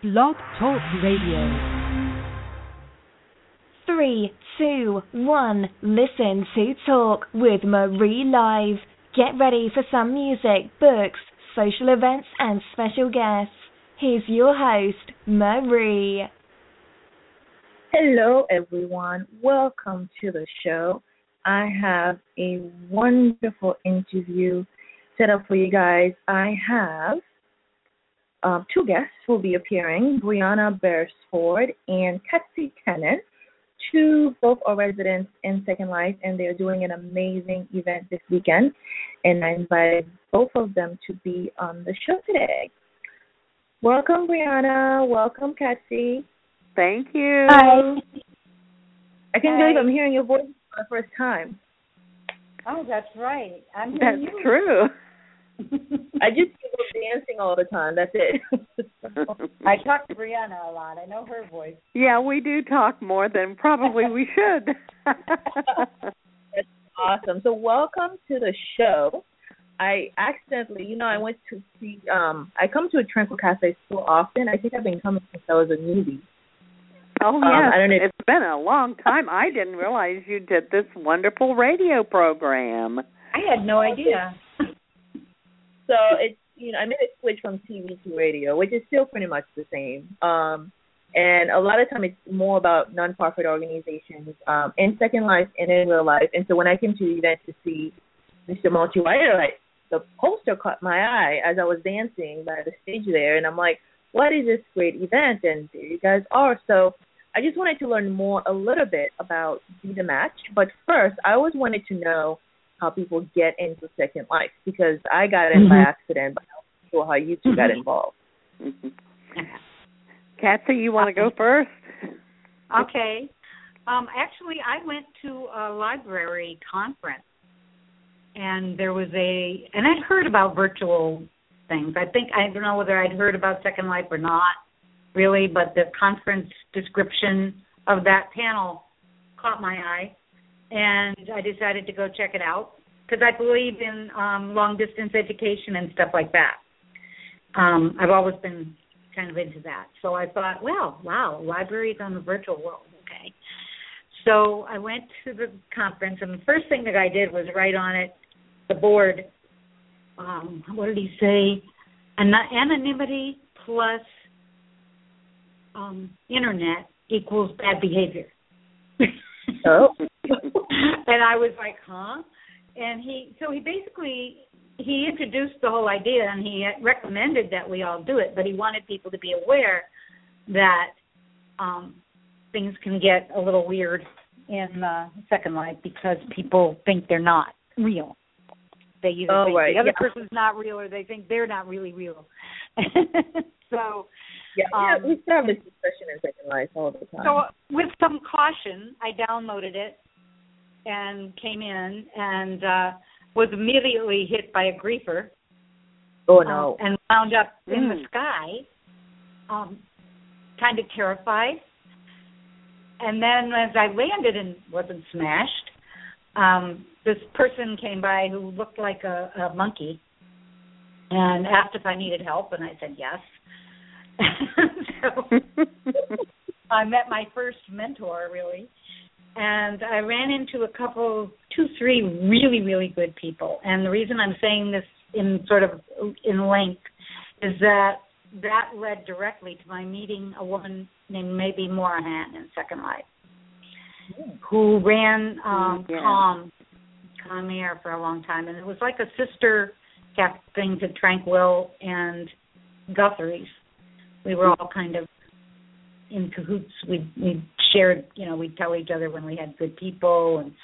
Blog Talk Radio. 3, 2, 1, listen to Talk with Marie Live. Get ready for some music, books, social events, and special guests. Here's your host, Marie. Hello, everyone. Welcome to the show. I have a wonderful interview set up for you guys. I have two guests who will be appearing, Brianna Beresford and Ketsy Tennant. Both are residents in Second Life, and they're doing an amazing event this weekend. And I invited both of them to be on the show today. Welcome, Brianna. Welcome, Ketsy. Thank you. Hi. I can't believe I'm hearing your voice for the first time. Oh, that's right. That's true. I just keep dancing all the time. That's it. I talk to Brianna a lot. I know her voice. Yeah, we do talk more than probably we should. That's awesome. So welcome to the show. I accidentally, I went to see, I come to a Tranquil Cafe so often. I think I've been coming since I was a newbie. Oh, yes. I don't know it's been a long time. I didn't realize you did this wonderful radio program. I had no idea. So it's, I made a switch from TV to radio, which is still pretty much the same. And a lot of time it's more about nonprofit organizations in Second Life and in real life. And so when I came to the event to see Mr. Multi-White, the poster caught my eye as I was dancing by the stage there. And I'm like, what is this great event? And there you guys are. So I just wanted to learn a little bit about Be the Match. But first, I always wanted to know how people get into Second Life, because I got in by accident, but I'm not sure how you two got involved. Katsy, you want to go first? Okay. Actually, I went to a library conference, and there was and I'd heard about virtual things. I don't know whether I'd heard about Second Life or not, really, but the conference description of that panel caught my eye, and I decided to go check it out because I believe in long-distance education and stuff like that. I've always been kind of into that. So I thought, well, wow, libraries on the virtual world, okay. So I went to the conference, and the first thing that I did was write on it, the board, what did he say? Anonymity plus internet equals bad behavior. Oh. And I was like, huh? And he basically introduced the whole idea, and he recommended that we all do it, but he wanted people to be aware that things can get a little weird in Second Life because people think they're not real. They either think the other person's not real, or they think they're not really real. So we still have this discussion in Second Life all the time. So with some caution, I downloaded it and came in and was immediately hit by a griefer. Oh, no. And wound up in the sky, kind of terrified. And then as I landed and wasn't smashed, this person came by who looked like a monkey and asked if I needed help, and I said yes. So I met my first mentor, really, and I ran into 3 really, really good people. And the reason I'm saying this in length is that led directly to my meeting a woman named Maybe Morahan in Second Life, who ran Calm Air for a long time, and it was like a sister thing to Tranquil and Guthrie's. We were all kind of in cahoots. We shared, we'd tell each other when we had good people and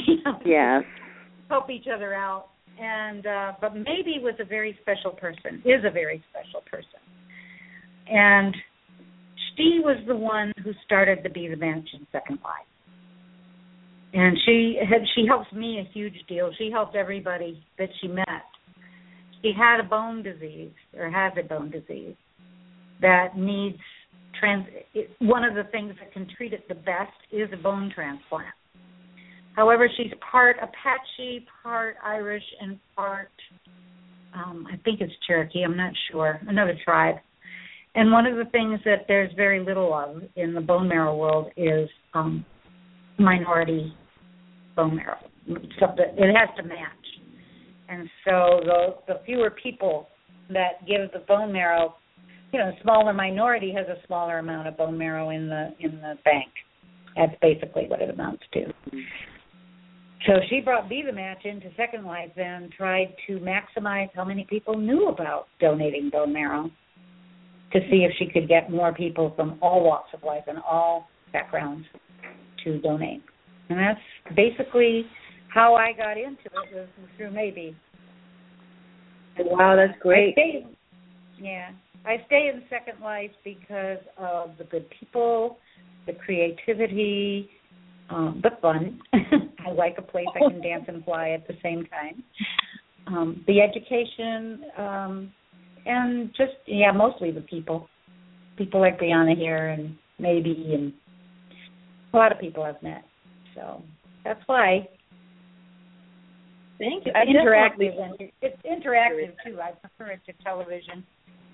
help each other out. And but Maybe was a very special person, is a very special person. And she was the one who started the Be the Match in Second Life. And she helps me a huge deal. She helped everybody that she met. She had a bone disease, or has a bone disease, that needs one of the things that can treat it the best is a bone transplant. However, she's part Apache, part Irish, and part, I think it's Cherokee, I'm not sure, another tribe. And one of the things that there's very little of in the bone marrow world is minority bone marrow. So it has to match. And so the fewer people that give the bone marrow, a smaller minority has a smaller amount of bone marrow in the bank. That's basically what it amounts to. So she brought Be the Match into Second Life and tried to maximize how many people knew about donating bone marrow to see if she could get more people from all walks of life and all backgrounds to donate. And that's basically how I got into it, was through Maybe. Wow, that's great. I stay in Second Life because of the good people, the creativity, the fun. I like a place I can dance and fly at the same time. The education, and just, mostly the people. People like Brianna here and Maybe, and a lot of people I've met. So that's why. Thank you. It's interactive, too. I prefer it to television.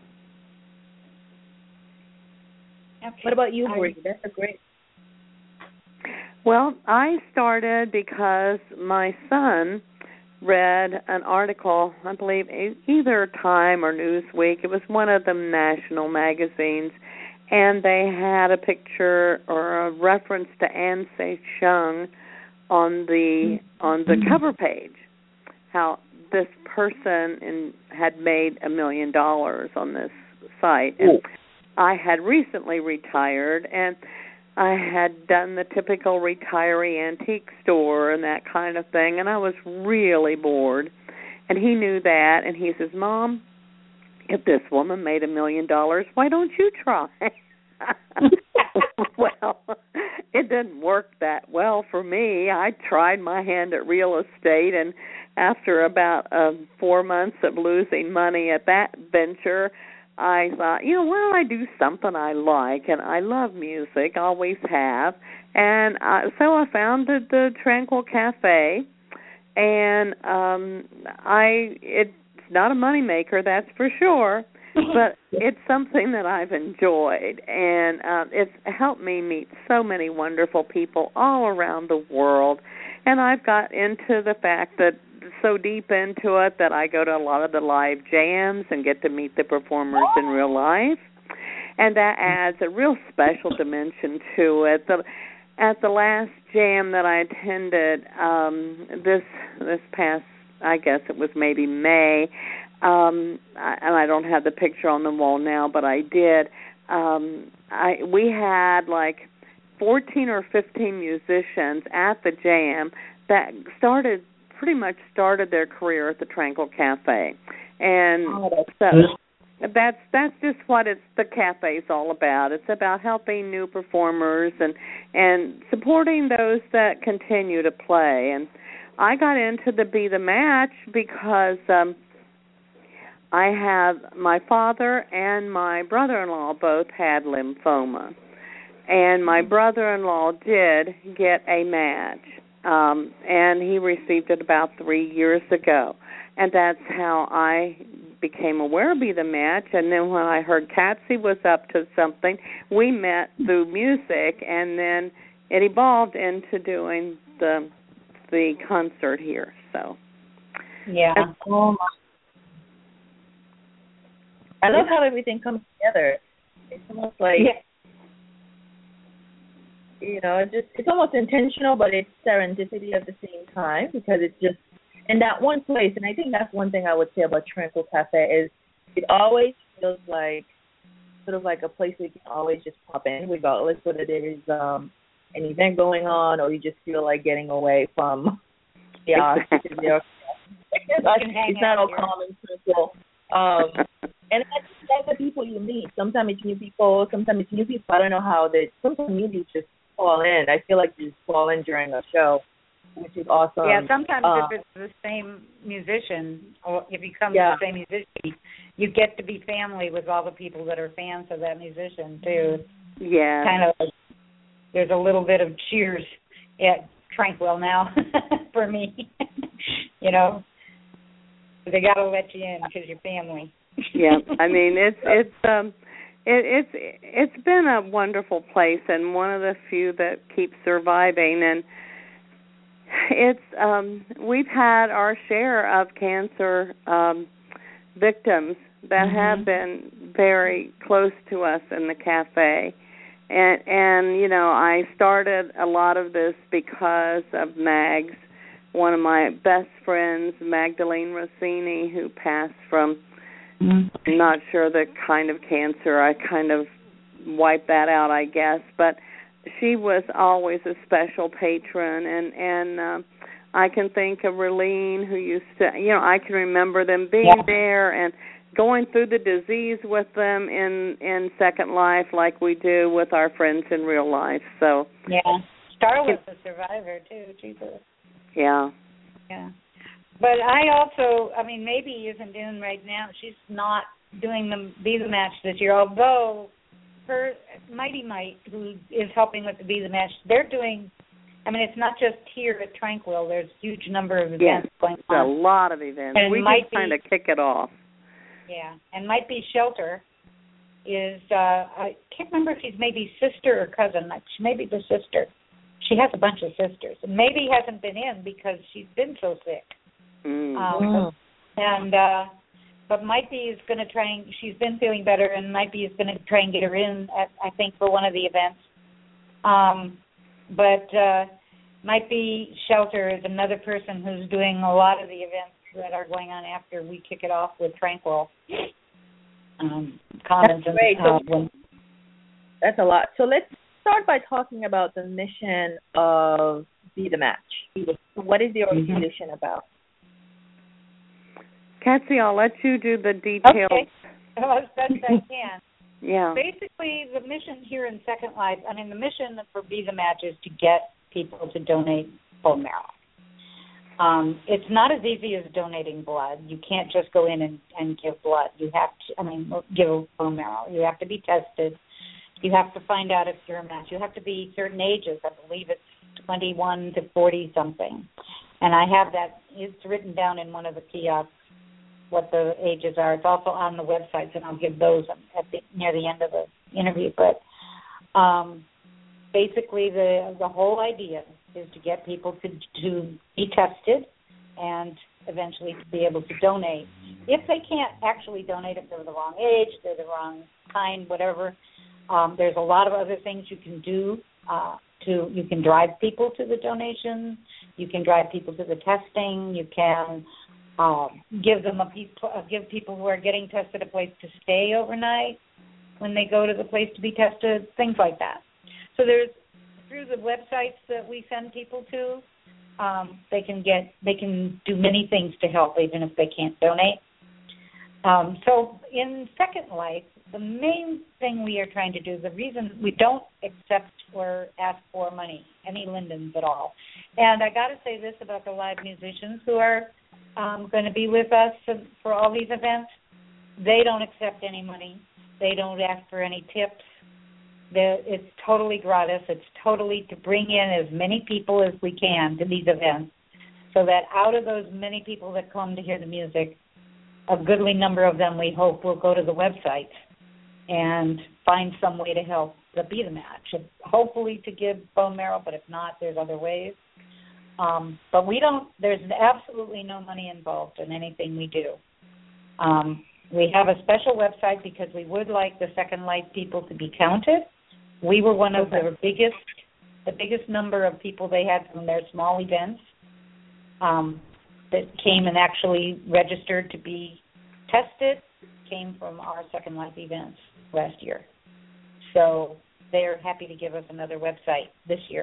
Okay. What about you, Bree? That's a great. Well, I started because my son read an article, I believe either Time or Newsweek. It was one of the national magazines, and they had a picture or a reference to An Se Chung on the cover page. How this person had made $1 million on this site, and I had recently retired, and I had done the typical retiree antique store and that kind of thing, and I was really bored. And he knew that, and he says, "Mom, if this woman made $1 million, why don't you try?" Well, it didn't work that well for me. I tried my hand at real estate, and after about 4 months of losing money at that venture, I thought, why don't I do something I like? And I love music, always have. And so I founded the Tranquil Cafe. And it's not a moneymaker, that's for sure, but it's something that I've enjoyed. And it's helped me meet so many wonderful people all around the world. And I've got into the fact that so deep into it that I go to a lot of the live jams and get to meet the performers in real life, and that adds a real special dimension to it. At the last jam that I attended this past, I guess it was maybe May, and I don't have the picture on the wall now, but I did. We had like 14 or 15 musicians at the jam that pretty much started their career at the Tranquil Cafe. And so that's just what the cafe's all about. It's about helping new performers and supporting those that continue to play. And I got into the Be the Match because I have my father and my brother-in-law both had lymphoma. And my brother-in-law did get a match. And he received it about 3 years ago. And that's how I became aware of Be the Match. And then when I heard Patsy was up to something, we met through music, and then it evolved into doing the concert here. So, yeah. I love how everything comes together. It's almost like... Yeah. It's almost intentional, but it's serendipity at the same time, because it's just in that one place. And I think that's one thing I would say about Tranquil Cafe is it always feels like sort of like a place where you can always just pop in, regardless whether there is an event going on or you just feel like getting away from chaos. It's not all calm and simple. And that's the people you meet. Sometimes it's new people. Sometimes it's new people. I don't know how sometimes you just fall in. I feel like you just fall in during a show, which is awesome. Yeah, sometimes if it's the same musician, or if you come to the same musician, you get to be family with all the people that are fans of that musician, too. Yeah. Kind of like, there's a little bit of cheers at Tranquil now for me. They got to let you in because you're family. Yeah, I mean, it's It's been a wonderful place and one of the few that keeps surviving, and it's we've had our share of cancer victims that have been very close to us in the cafe. And you know, I started a lot of this because of Mags, one of my best friends, Magdalene Rossini, who passed from, I'm not sure the kind of cancer. I kind of wiped that out, I guess. But she was always a special patron, and I can think of Relene, who used to, you know, I can remember them being there and going through the disease with them in Second Life like we do with our friends in real life. So Star was a survivor, too. Jesus. Yeah. But I also, I mean, maybe isn't doing right now. She's not doing the Be the Match this year, although her Mighty Might, who is helping with the Be the Match, they're doing, I mean, it's not just here at Tranquil. There's a huge number of events going on. A lot of events. And we just kind of kick it off. Yeah, and Might Be Shelter is, I can't remember if she's maybe sister or cousin. She may be the sister. She has a bunch of sisters, and maybe hasn't been in because she's been so sick. But Might Be is going to try and, she's been feeling better, and Might Be is going to try and get her in, I think, for one of the events. But Might Be Shelter is another person who's doing a lot of the events that are going on after we kick it off with Tranquil. That's great. That's a lot. So let's start by talking about the mission of Be the Match. What is the organization about? Patsy, I'll let you do the details. Okay. As best I can. Yeah. Basically, the mission here in Second Life, I mean, the mission for Be the Match is to get people to donate bone marrow. It's not as easy as donating blood. You can't just go in and give blood. You have to, give bone marrow. You have to be tested. You have to find out if you're a match. You have to be certain ages. I believe it's 21 to 40-something. And I have that. It's written down in one of the kiosks what the ages are. It's also on the websites, and I'll give those near the end of the interview. But basically the whole idea is to get people to be tested and eventually to be able to donate. If they can't actually donate, if they're the wrong age, they're the wrong kind, whatever, there's a lot of other things you can do. You can drive people to the donation. You can drive people to the testing. You can give people who are getting tested a place to stay overnight when they go to the place to be tested, things like that. So there's, through the websites that we send people to, they can do many things to help, even if they can't donate. So in Second Life, the main thing we are trying to do, the reason we don't accept or ask for money, any lindens at all. And I got to say this about the live musicians who are going to be with us for all these events. They don't accept any money. They don't ask for any tips. It's totally gratis. It's totally to bring in as many people as we can to these events, so that out of those many people that come to hear the music, a goodly number of them, we hope, will go to the website and find some way to help the Be the Match. Hopefully to give bone marrow, but if not, there's other ways. But there's absolutely no money involved in anything we do. We have a special website because we would like the Second Life people to be counted. We were one of the biggest number of people they had from their small events that came and actually registered to be tested, came from our Second Life events last year. So they're happy to give us another website this year.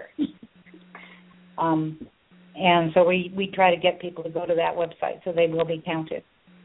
And so we try to get people to go to that website so they will be counted.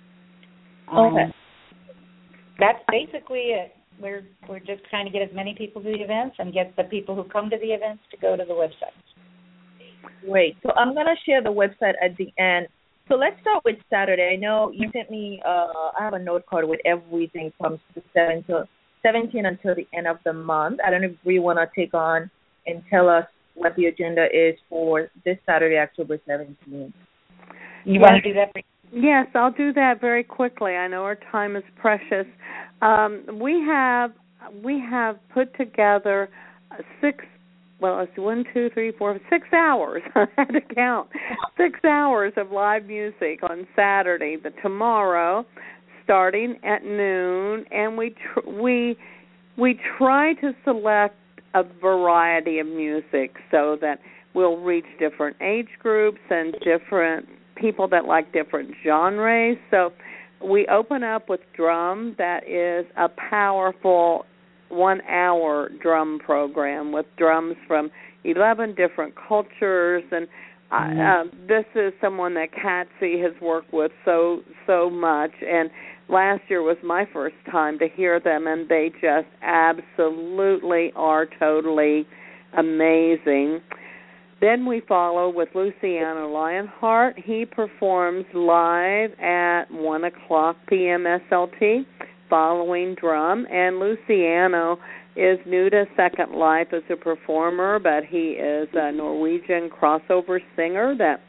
That's basically it. We're just trying to get as many people to the events and get the people who come to the events to go to the website. Great. So I'm going to share the website at the end. So let's start with Saturday. I know you sent me, I have a note card with everything from the 17th until the end of the month. I don't know if we want to take on and tell us what the agenda is for this Saturday, October 17th. You want to do that? Yes, I'll do that very quickly. I know our time is precious. We have put together 6 hours. I had to count. 6 hours of live music on Saturday, tomorrow, starting at noon, and we try to select a variety of music so that we'll reach different age groups and different people that like different genres. So we open up with drum. That is a powerful 1-hour drum program with drums from 11 different cultures, and this is someone that Katsy has worked with so much, and last year was my first time to hear them, and they just absolutely are totally amazing. Then we follow with Luciano Lionheart. He performs live at 1 o'clock p.m. SLT, following drum. And Luciano is new to Second Life as a performer, but he is a Norwegian crossover singer that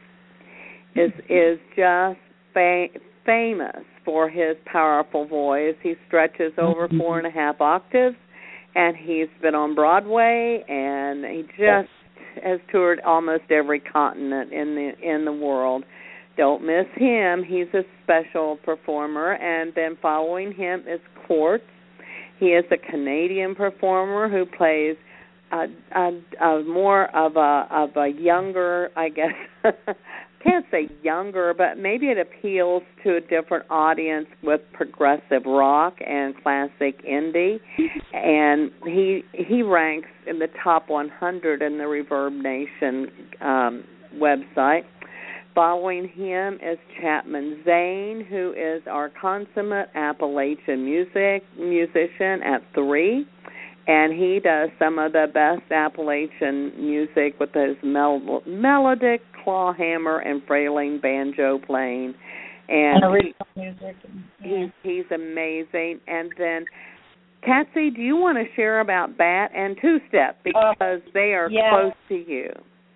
is just famous for his powerful voice. He stretches over 4.5 octaves, and he's been on Broadway, and he just has toured almost every continent in the world. Don't miss him. He's a special performer. And then following him is Quartz. He is a Canadian performer who plays more of a younger, I guess, can't say younger, but maybe it appeals to a different audience with progressive rock and classic indie. And he ranks in the top 100 in the Reverb Nation website. Following him is Chapman Zane, who is our consummate Appalachian musician at 3. And he does some of the best Appalachian music with his melodic clawhammer and frailing banjo playing. And original music. He's amazing. And then, Katsy, do you want to share about Bat and Two Step, because they are close to you?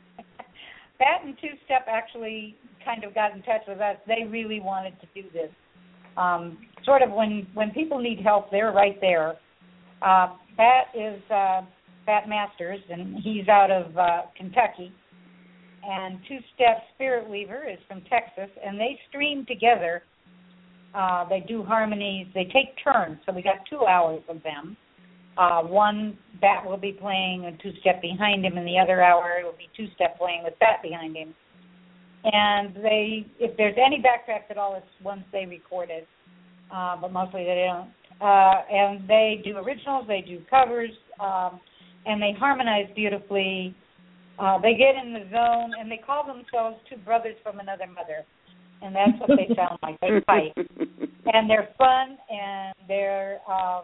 Bat and Two Step actually kind of got in touch with us. They really wanted to do this. Sort of when people need help, they're right there. Bat is Bat Masters, and he's out of Kentucky. And Two Step Spirit Weaver is from Texas, and they stream together. They do harmonies. They take turns, so we got 2 hours of them. One Bat will be playing a two-step behind him, and the other hour it will be two-step playing with Bat behind him. And if there's any backtracks at all, it's once they record it, but mostly they don't. And they do originals, they do covers, and they harmonize beautifully. They get in the zone, and they call themselves two brothers from another mother, and that's what they sound like. They fight, and they're fun, and they're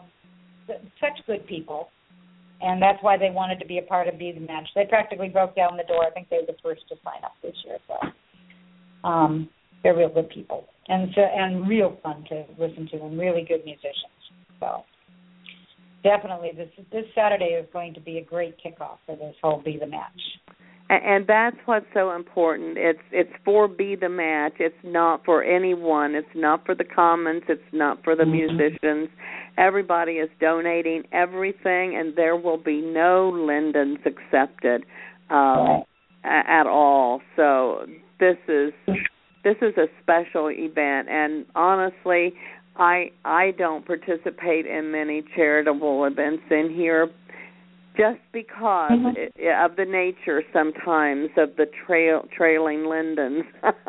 such good people, and that's why they wanted to be a part of Be the Match. They practically broke down the door. I think they were the first to sign up this year, so they're real good people, and real fun to listen to, and really good musicians. So definitely this Saturday is going to be a great kickoff for this whole Be the Match. And that's what's so important. It's for Be the Match. It's not for anyone. It's not for the commons. It's not for the musicians. Everybody is donating everything, and there will be no Lindens accepted at all. So this is a special event, and honestly, I don't participate in many charitable events in here, just because of the nature sometimes of the trailing lindens.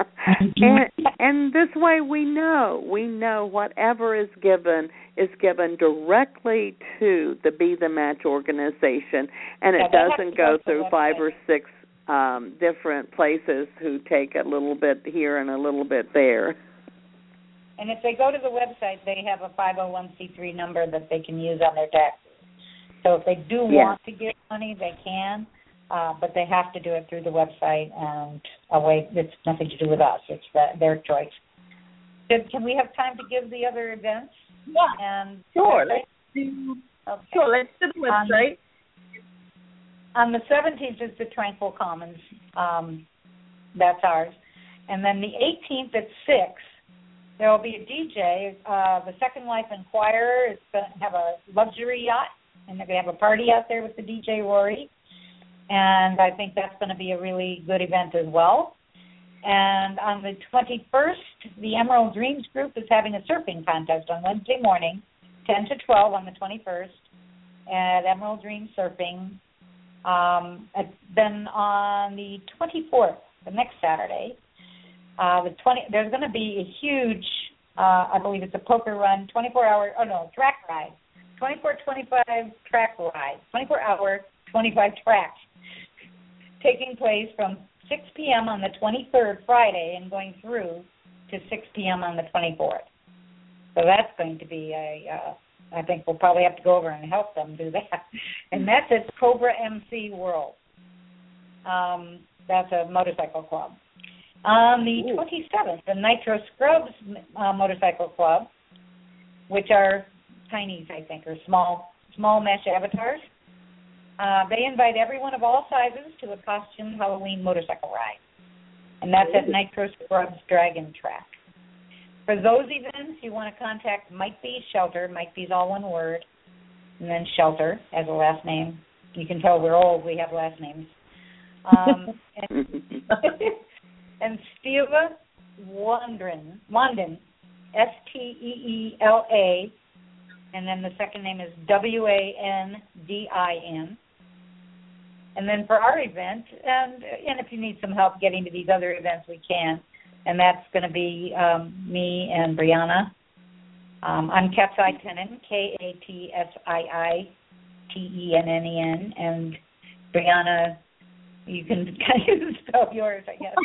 and this way we know whatever is given directly to the Be the Match organization, and it doesn't go through 5 or 6 different places who take a little bit here and a little bit there. And if they go to the website, they have a 501c3 number that they can use on their taxes. So if they do want to give money, they can, but they have to do it through the website, and it's nothing to do with us. It's their choice. Can we have time to give the other events? Yeah, sure. Let's do the website. On the 17th is the Tranquil Commons. That's ours. And then the 18th at 6, there will be a DJ. The Second Life Inquirer is going to have a luxury yacht, and they're going to have a party out there with the DJ Rory. And I think that's going to be a really good event as well. And on the 21st, the Emerald Dreams Group is having a surfing contest on Wednesday morning, 10 to 12 on the 21st at Emerald Dreams Surfing. Then on the 24th, the next Saturday, there's going to be a huge, I believe it's a poker run, track ride, 24-25 track ride, 24-hour, 25 tracks, taking place from 6 p.m. on the 23rd, Friday, and going through to 6 p.m. on the 24th. So that's going to be I think we'll probably have to go over and help them do that. And that's at Cobra MC World. That's a motorcycle club. On the 27th, the Nitro Scrubs Motorcycle Club, which are tinies, I think, or small mesh avatars. They invite everyone of all sizes to a costume Halloween motorcycle ride. And that's at Nitro Scrubs Dragon Track. For those events, you want to contact Mike B. Shelter. Mike B. is all one word, and then Shelter as a last name. You can tell we're old. We have last names. And Steva Wandin, Steela, and then the second name is Wandin. And then for our event, and if you need some help getting to these other events, we can. And that's going to be me and Brianna. I'm Katsai Tenen, Katsiitenenen, and Brianna, you can kind of spell yours, I guess.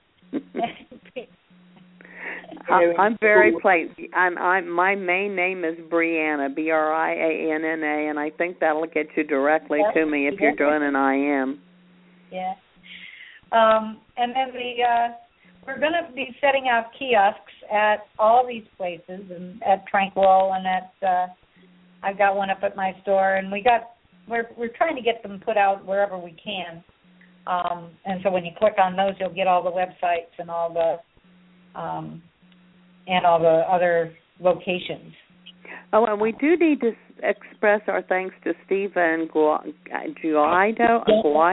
I'm very plain. My main name is Brianna, Brianna, and I think that'll get you directly to me if you're doing an IM. Yeah. And then we're going to be setting out kiosks at all these places, and at Tranquil, and at I've got one up at my store, and we're trying to get them put out wherever we can. And so when you click on those, you'll get all the websites and all the other locations. Oh, and we do need to express our thanks to Stephen Guido.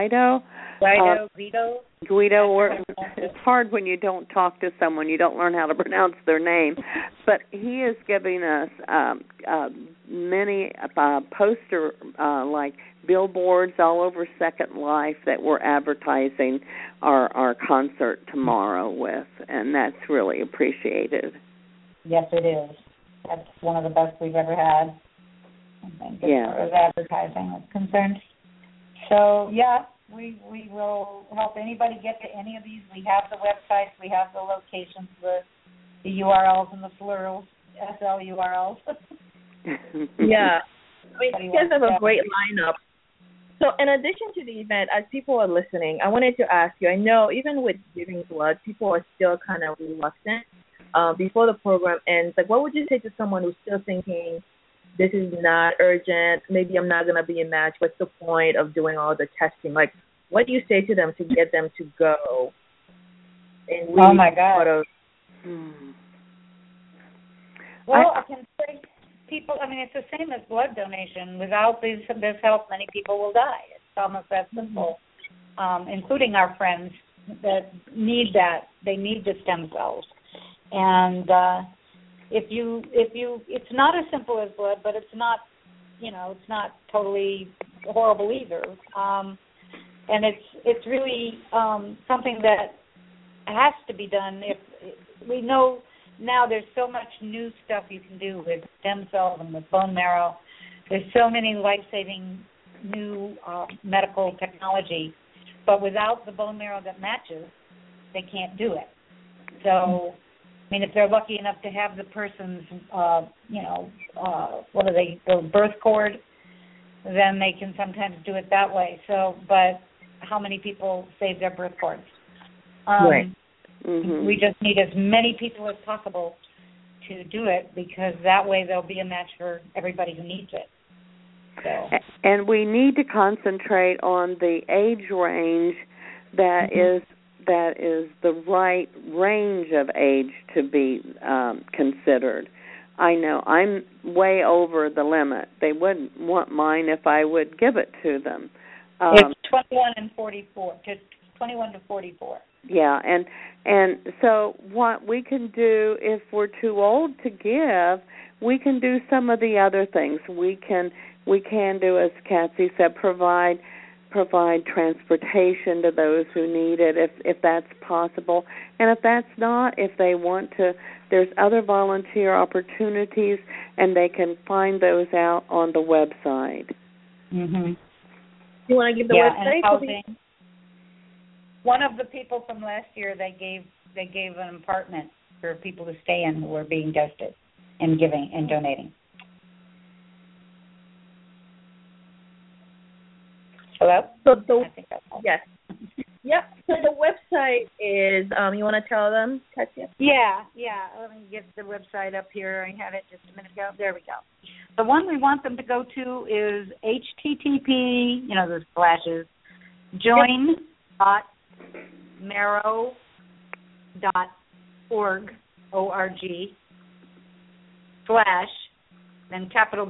It's hard when you don't talk to someone, you don't learn how to pronounce their name. But he is giving us many poster like billboards all over Second Life that we're advertising our concert tomorrow with, and that's really appreciated. Yes, it is. That's one of the best we've ever had, I think, as far as advertising is concerned. So, yeah, we will help anybody get to any of these. We have the websites, we have the locations, the URLs and the plurals, SL URLs. Yeah. I mean, you guys have a great lineup. So in addition to the event, as people are listening, I wanted to ask you, I know even with giving blood, people are still kind of reluctant before the program ends. Like, what would you say to someone who's still thinking, this is not urgent, maybe I'm not going to be a match, what's the point of doing all the testing? Like, what do you say to them to get them to go? And oh, my God. Well, I can say people, I mean, it's the same as blood donation. Without this help, many people will die. It's almost that simple, including our friends that need that. They need the stem cells. And it's not as simple as blood, but it's not, it's not totally horrible either. And it's really something that has to be done. If we know now, there's so much new stuff you can do with stem cells and with bone marrow. There's so many life-saving new medical technology, but without the bone marrow that matches, they can't do it. So, I mean, if they're lucky enough to have the person's, the birth cord, then they can sometimes do it that way. So, but how many people save their birth cords? Right. Mm-hmm. We just need as many people as possible to do it, because that way there'll be a match for everybody who needs it. So. And we need to concentrate on the age range that is that is the right range of age to be considered. I know I'm way over the limit. They wouldn't want mine if I would give it to them. It's 21 and 44, just 21 to 44. Yeah, and so what we can do if we're too old to give, we can do some of the other things. We can do, as Kathy said, provide transportation to those who need it if that's possible. And if that's not, if they want to, there's other volunteer opportunities, and they can find those out on the website. Mhm. You want to give the website? And housing. One of the people from last year, they gave an apartment for people to stay in who were being tested and giving and donating. Hello? So I think that's all. yes. Yep. So the website is, you want to tell them, Katya? Yeah. Let me get the website up here. I had it just a minute ago. There we go. The one we want them to go to is http, the slashes, join.marrow.org, O-R-G, / then capital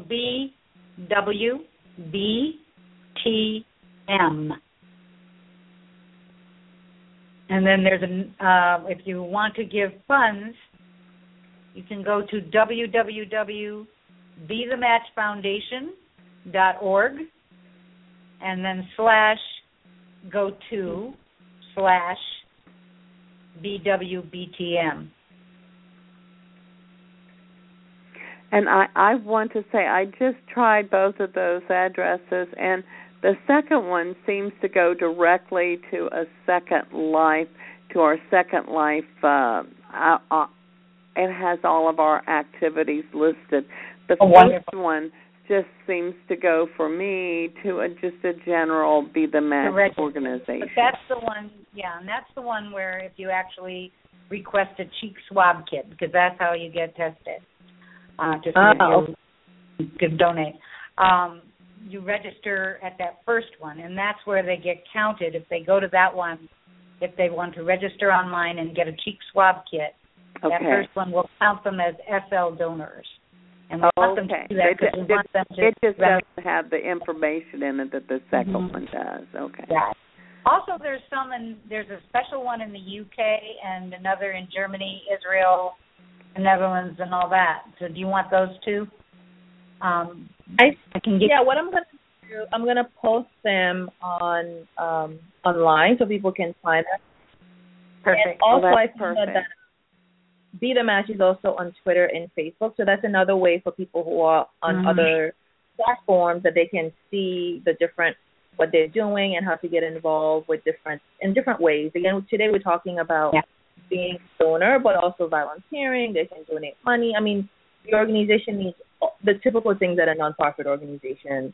BWBTM. And then there's if you want to give funds, you can go to www.BeTheMatchFoundation.org and then /BWBTM. And I want to say I just tried both of those addresses, and the second one seems to go directly to a Second Life, to our Second Life. It has all of our activities listed. The first one just seems to go for me to just a general Be the Match organization. But that's the one, and that's the one where if you actually request a cheek swab kit, because that's how you get tested. To donate. You register at that first one, and that's where they get counted. If they go to that one, if they want to register online and get a cheek swab kit, that first one will count them as SL donors. And we want them to do that because we want them to... It just doesn't have the information in it that the second one does. Okay. Yeah. Also, there's a special one in the UK and another in Germany, Israel, the Netherlands, and all that. So do you want those two? I can get. Yeah, what I'm going to do, I'm going to post them on online so people can find them. Perfect. And also, I think perfect. that Be the Match is also on Twitter and Facebook, so that's another way for people who are on other platforms that they can see what they're doing and how to get involved with in different ways. Again, today we're talking about being a donor, but also volunteering. They can donate money. I mean, the organization needs the typical things that a nonprofit organization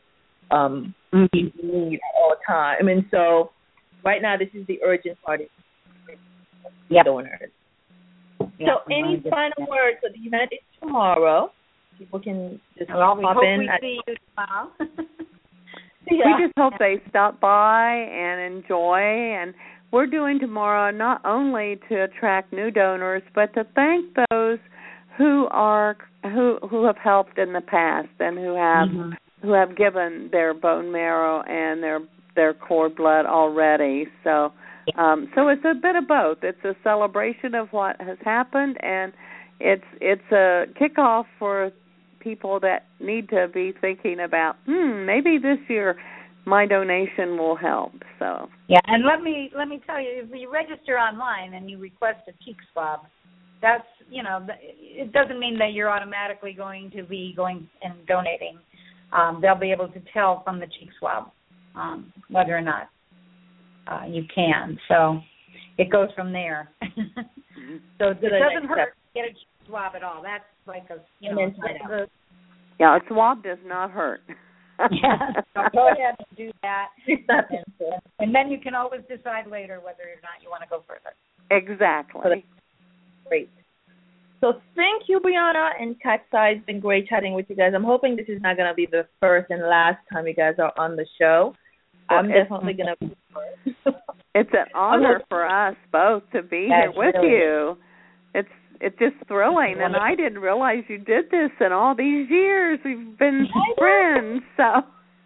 need all the time. And so right now this is the urgent part of donors. Yeah, so any final words? So the event is tomorrow. People can just we pop hope in. We see you tomorrow. We just hope they stop by and enjoy. And we're doing tomorrow not only to attract new donors, but to thank those who have helped in the past and who have given their bone marrow and their cord blood already. So it's a bit of both. It's a celebration of what has happened, and it's a kickoff for people that need to be thinking about maybe this year my donation will help. So and let me tell you, if you register online and you request a cheek swab, that's it doesn't mean that you're automatically going to be going and donating. They'll be able to tell from the cheek swab whether or not you can. So it goes from there. So it doesn't hurt to get a cheek swab at all. That's like a a swab does not hurt. So go ahead and do that. And then you can always decide later whether or not you want to go further. Exactly. Great. So thank you, Brianna and Katya. It's been great chatting with you guys. I'm hoping this is not going to be the first and last time you guys are on the show. I'm definitely going to be first. It's an honor for us both to be here with you. It's just thrilling, and I didn't realize you did this in all these years. We've been friends, so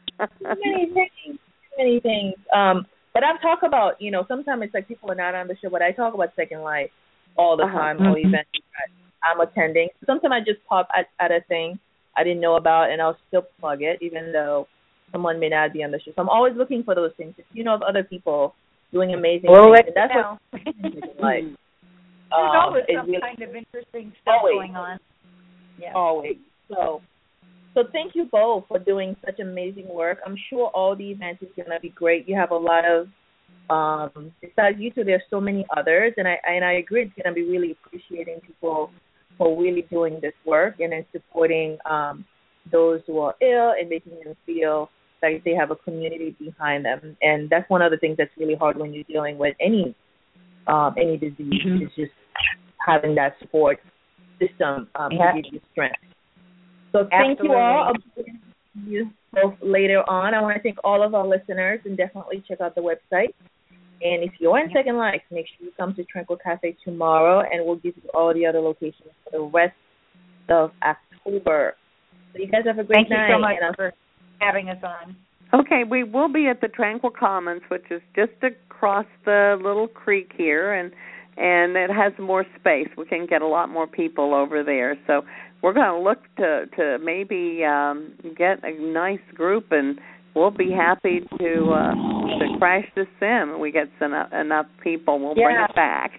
many things. But I've talked about, sometimes it's like people are not on the show, but I talk about Second Life all the time, all events that I'm attending. Sometimes I just pop at a thing I didn't know about, and I'll still plug it, even though someone may not be on the show. So I'm always looking for those things. If you know of other people doing amazing things, and that's what like. There's always some kind of interesting stuff going on. Yeah. Always. So thank you both for doing such amazing work. I'm sure all the events is going to be great. You have a lot of, besides you two, there's so many others, and I agree it's going to be really appreciating people for really doing this work and then supporting those who are ill and making them feel like they have a community behind them. And that's one of the things that's really hard when you're dealing with any disease, is just having that support system to give you strength. So thank you all. I'll be with you both later on. I want to thank all of our listeners, and definitely check out the website. And if you're in Second Life, make sure you come to Tranquil Cafe tomorrow, and we'll give you all the other locations for the rest of October. So you guys have a great night. Thank you so much for having us on. Okay, we will be at the Tranquil Commons, which is just across the little creek here, and it has more space. We can get a lot more people over there. So we're going to look to maybe get a nice group, and we'll be happy to crash the sim. We get enough people, we'll bring it back.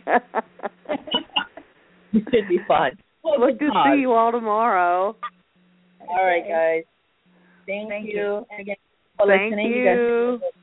It should be fun. Look to see you all tomorrow. All right, guys. Thank you. And again, for Thank listening. you. You guys